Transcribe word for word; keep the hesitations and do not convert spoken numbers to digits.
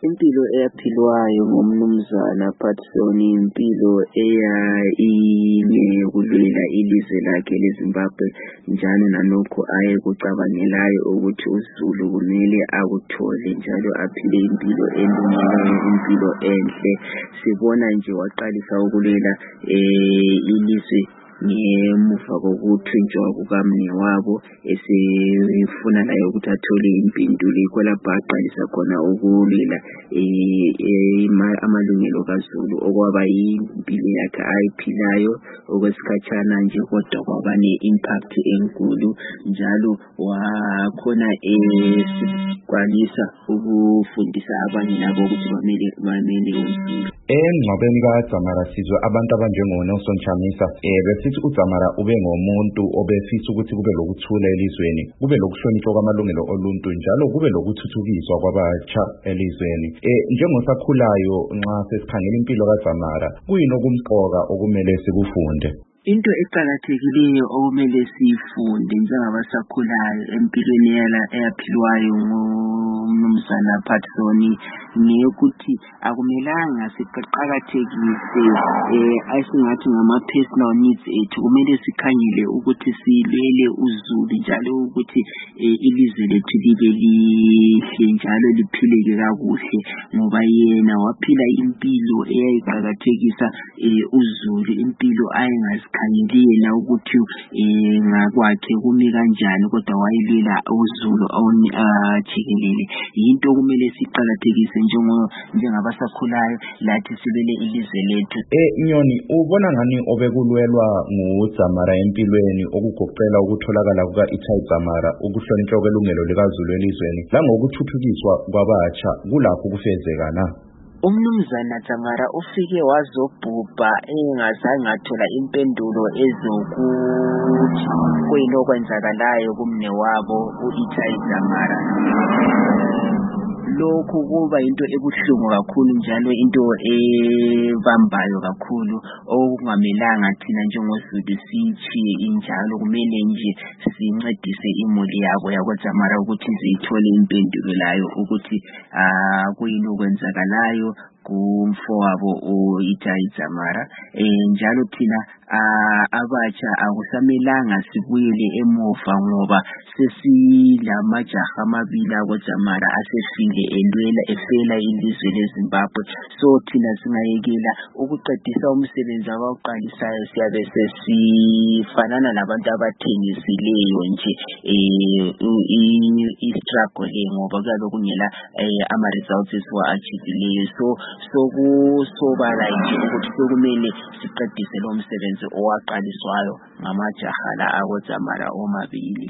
Impilo eyaphilwayo ngumnumzana Patson impilo eya ingekudlulela ilizwe lakhe leZimbabwe njalo nalokho ayekucabangelayo ukuthi uZulu kumele akuthole njalo aphile impilo elungileyo impilo enhle. Sibona nje waqalisa ukulela eh ilizwe ngemuva kokuthunjwa kukamnewabo esefuna naye ukuthi athole impendulo yikho lapho aqalisa khona ukulila amalungelo kaZulu okwaba yimpilo yakhe ayiphilayo okwesikhatshana nje kodwa kwaba ne-impact enkulu njalo wakhona esikwanisa ukufundisa abanye nabo ukuthi bamele bamele uZulu. Engcwabeni kaDzamara sizwe abantu abanjengo Nelson Chamisa eh besithi uDzamara ube ngomuntu obefisa ukuthi kube lokuthula elizweni, kube lokuhlonishwa kwamalungelo oluntu njalo kube lokuthuthukiswa kwabatsha elizweni. Eh njengosakhulayo nxa sesikhangela impilo kaDzamara kuyini okumqoka okumele sikufunde? Into eqhakathekileyo okumele sifunde njengabasakhulayo empilweni yala eyaphilwayo ngumnumzana Patson ngeyokuthi akumelanga siqhakathekise eh asingathi ngama personal needs ethu, kumele sikhangele ukuthi silele uZulu njalo ukuthi ilizwe lethu libe lihle njalo liphileke kakuhle ngoba yena waphila impilo eyayiqhakathekisa uZulu, impilo ayingazi khangela ukuthi eh ngakwakhe kumi kanjani kodwa wayilela uZulu ajikelele. Into kumele siqhakathekise njengo njengabasakhulayo lathi sibele ilizwe lethu. Eh Nyoni, ubona ngani obekulwelwa nguDzamara empilweni okugoqela ukutholakala kuka Itai Dzamara, ukuhlonishwa kwelungelo likaZulu elizweni langokuthuthukiswa kwabatsha kulapho kufezeka na? Umnumzana Dzamara ufike wazobhubha engazange athola impendulo ezokuthi kuyini okwenzakalayo kumnewabo uItai Dzamara. Lokhu kuba into ebuhlungu kakhulu njalo into ebambayo kakhulu okungamelanga thina njengoZulu siyichiye injalo. Kumele nje sincedise imuli yabo yakoDzamara ukuthi izithole impendulo layo ukuthi ah kuyini okwenzakalayo kumfowabo uItai Dzamara. Eh njalo thina abatsha akusamelanga sibuyele emuva ngoba sesilamajaha amabili akoDzamara asefile elwela efela ilizwe leZimbabwe. So thina singayekela ukuqedisa umsebenzi abawuqalisayo siyabe sesifanana labantu abathengisileyo nje eh i-struggle ngoba kuyabe kungela ama results esiwa-achieveleyo. So sokusobala nje ukuthi sokumele siqedise lo msebenzi owaqaliswayo ngamajaha la akoDzamara omabili.